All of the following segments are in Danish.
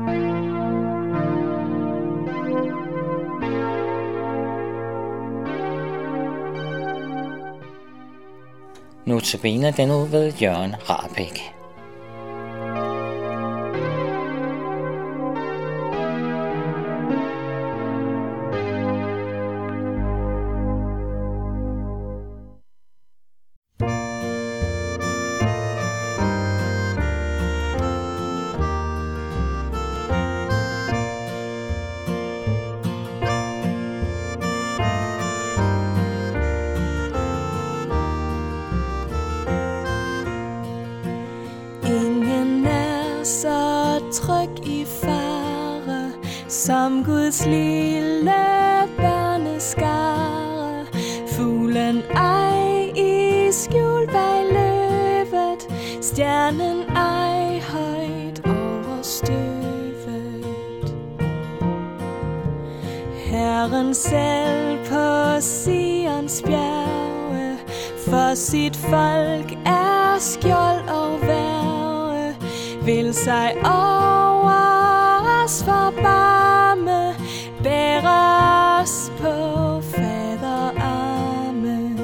Notabene den ud ved Jørgen Rahbek. Så tryg i fare, som Guds lille børneskare. Fuglen ej i skjul bag løvet, stjernen ej højt over støvet. Herren selv på Sions bjerge, for sit folk er skjold og værge, vil sig over os forbarme, bære os på faderarme.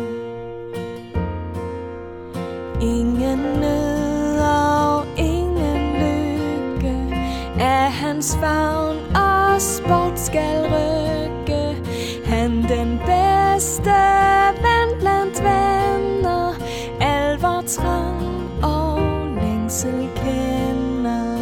Ingen nød og ingen lykke af hans favn os bort skal rykke. Han den bedste ven blandt venner, alvor, trang og længsel kender.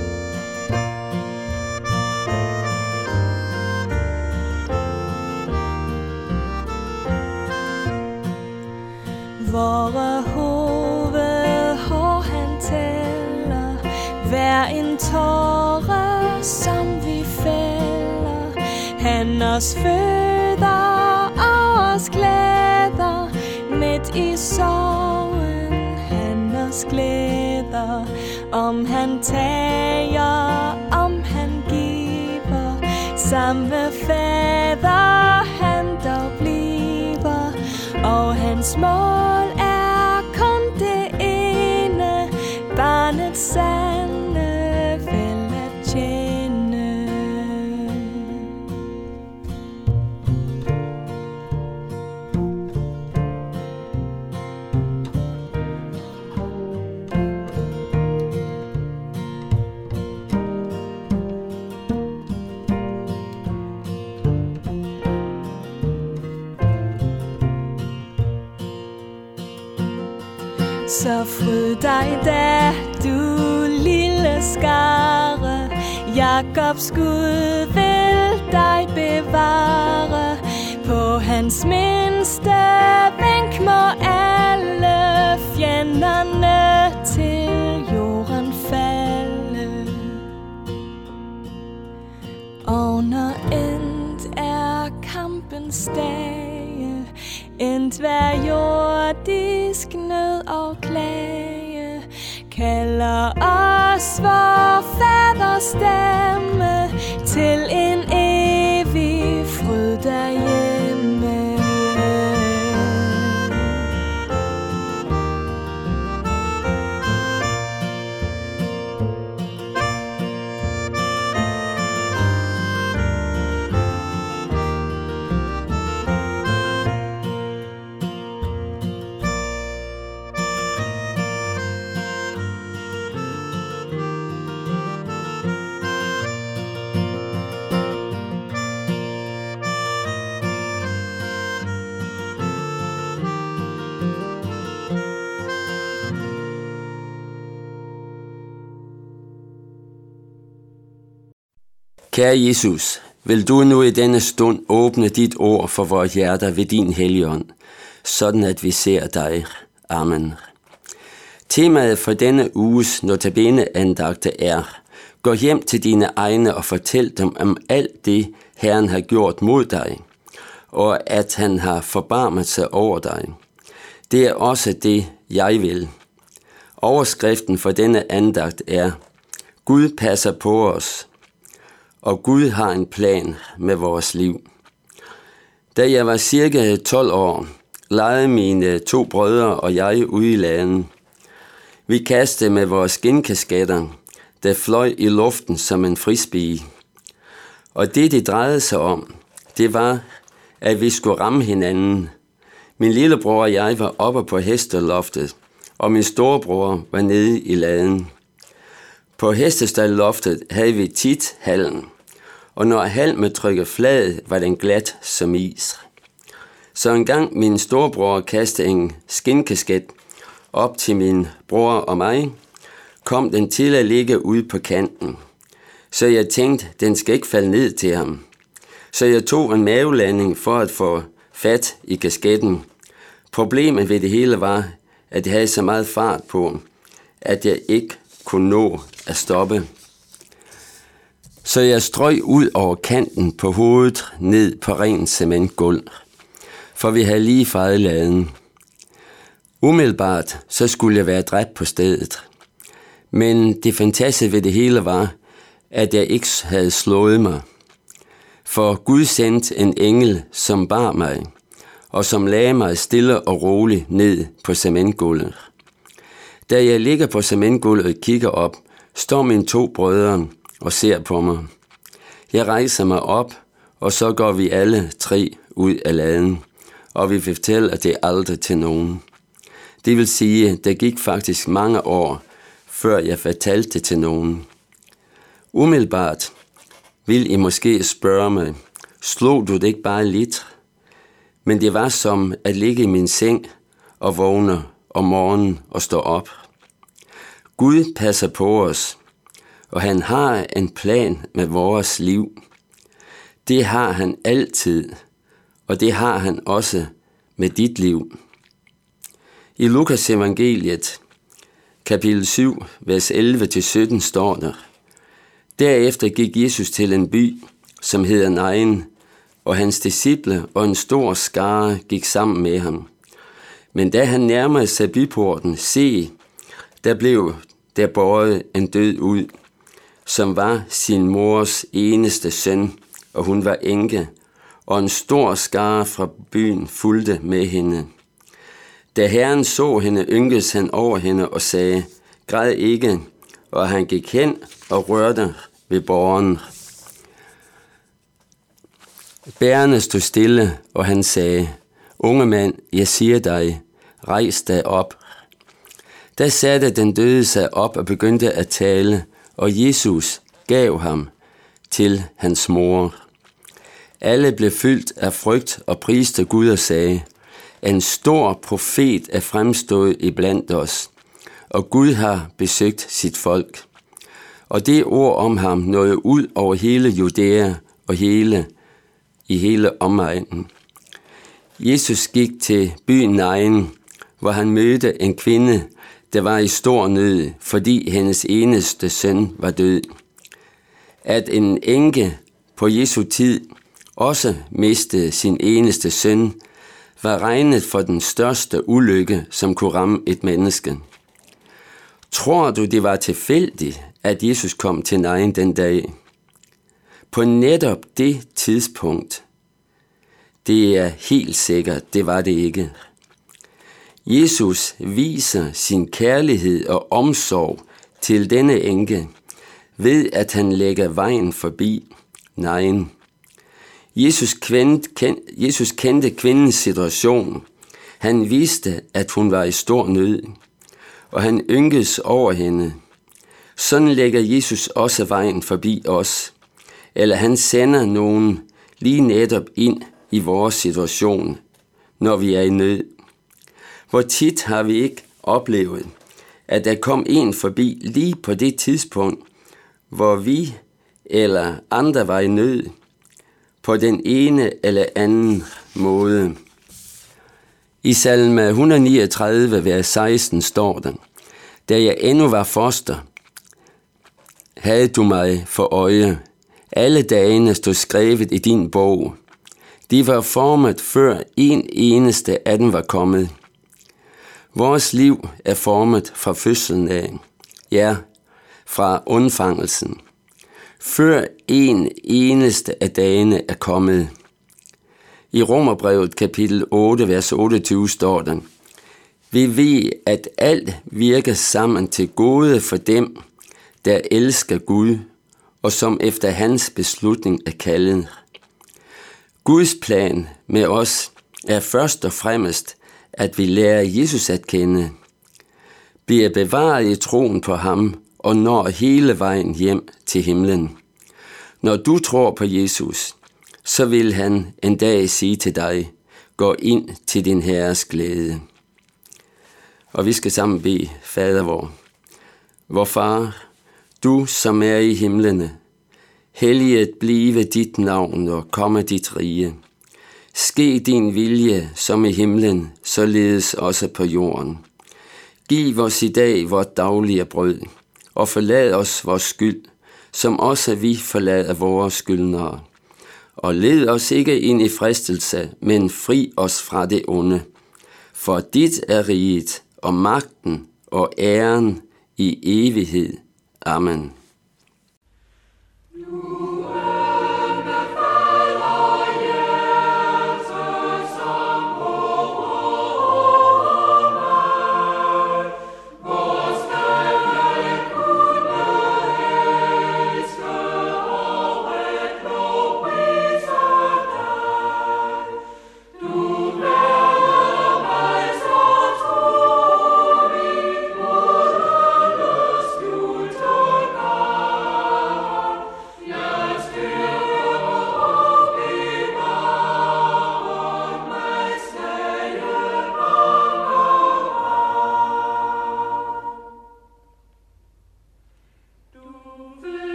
Vore hovedhår han tæller, hver en tåre som vi fælder. Han os føder og os glæder, midt i sorgen han os glæder. Om han tager, om han giver, samme fader han dog bliver. Og hans mål er kun det ene, barnets sande vel at tjene. Så fryd dig da, du lille skare, Jakobs Gud vil dig bevare. På hans mindste vink må alle fjenderne til jorden falde. Og når endt er kampens dage, endt hver jordisk nød og klage, kalder os vor faders stemme til en evig fryd derhjemme. Kære Jesus, vil du nu i denne stund åbne dit ord for vores hjerter ved din Helligånd, sådan at vi ser dig. Amen. Temaet for denne uges notabene-andagte er: gå hjem til dine egne og fortæl dem om alt det, Herren har gjort mod dig, og at han har forbarmet sig over dig. Det er også det, jeg vil. Overskriften for denne andagt er: Gud passer på os, og Gud har en plan med vores liv. Da jeg var cirka 12 år, legede mine 2 brødre og jeg ude i laden. Vi kastede med vores skinkasketter, der fløj i luften som en frisbee. Og det drejede sig om, det var, at vi skulle ramme hinanden. Min lillebror og jeg var oppe på hesteloftet, og min storebror var nede i laden. På hestestaldloftet havde vi tit hallen, og når halmen trykkede flad, var den glat som is. Så en gang min storebror kastede en skinkasket op til min bror og mig, kom den til at ligge ude på kanten. Så jeg tænkte, den skal ikke falde ned til ham. Så jeg tog en mavelanding for at få fat i kasketten. Problemet ved det hele var, at det havde så meget fart på, at jeg ikke kunne nå at stoppe. Så jeg strøg ud over kanten på hovedet ned på ren cementgulv, for vi havde lige fejet laden. Umiddelbart så skulle jeg være dræbt på stedet. Men det fantastiske ved det hele var, at jeg ikke havde slået mig. For Gud sendte en engel, som bar mig, og som lagde mig stille og roligt ned på cementgulvet. Da jeg ligger på cementgulvet og kigger op, står mine 2 brødre og ser på mig. Jeg rejser mig op, og så går vi alle 3 ud af laden, og vi fortæller det aldrig til nogen. Det vil sige, at der gik faktisk mange år, før jeg fortalte det til nogen. Umiddelbart vil I måske spørge mig, slog du det ikke bare lidt? Men det var som at ligge i min seng og vågne om morgenen og stå op. Gud passer på os, og han har en plan med vores liv. Det har han altid, og det har han også med dit liv. I Lukas evangeliet, kapitel 7, vers 11-17 står der: Derefter gik Jesus til en by, som hedder Nain, og hans disciple og en stor skare gik sammen med ham. Men da han nærmede sig byporten, se, der blev der båret en død ud, som var sin mors eneste søn, og hun var enke, og en stor skare fra byen fulgte med hende. Da Herren så hende, ynkedes han over hende og sagde, græd ikke, og han gik hen og rørte ved båren. Bærerne stod stille, og han sagde, unge mand, jeg siger dig, rejs dig op. Da satte den døde sig op og begyndte at tale, og Jesus gav ham til hans mor. Alle blev fyldt af frygt og priste Gud og sagde, en stor profet er fremstået iblandt os, og Gud har besøgt sit folk. Og det ord om ham nåede ud over hele Judæa og i hele omegnen. Jesus gik til byen Nain, hvor han mødte en kvinde, der var i stor nød, fordi hendes eneste søn var død. At en enke på Jesu tid også mistede sin eneste søn, var regnet for den største ulykke, som kunne ramme et menneske. Tror du, det var tilfældigt, at Jesus kom til Nain den dag? På netop det tidspunkt, det er helt sikkert, det var det ikke. Jesus viser sin kærlighed og omsorg til denne enke, ved at han lægger vejen forbi Nain. Jesus kendte kvindens situation. Han vidste, at hun var i stor nød, og han ynkedes over hende. Sådan lægger Jesus også vejen forbi os, eller han sender nogen lige netop ind i vores situation, når vi er i nød. Hvor tit har vi ikke oplevet, at der kom en forbi lige på det tidspunkt, hvor vi eller andre var i nød, på den ene eller anden måde. I salme 139, vers 16 står der, da jeg endnu var foster, havde du mig for øje. Alle dagene stod skrevet i din bog. De var formet, før en eneste af dem var kommet. Vores liv er formet fra fødslen af, ja, fra undfangelsen, før en eneste af dagene er kommet. I Romerbrevet kapitel 8, vers 28 står der, vi ved, at alt virker sammen til gode for dem, der elsker Gud, og som efter hans beslutning er kaldet. Guds plan med os er først og fremmest, at vi lærer Jesus at kende, bliver bevaret i troen på ham og når hele vejen hjem til himlen. Når du tror på Jesus, så vil han en dag sige til dig, gå ind til din Herres glæde. Og vi skal sammen bede, Fader vor. Vor Far, du som er i himlene, helliget blive dit navn og komme dit rige. Ske din vilje som i himlen, således også på jorden. Giv os i dag vort daglige brød, og forlad os vores skyld, som også vi forlader vores skyldnere. Og led os ikke ind i fristelse, men fri os fra det onde. For dit er riget, og magten og æren i evighed. Amen.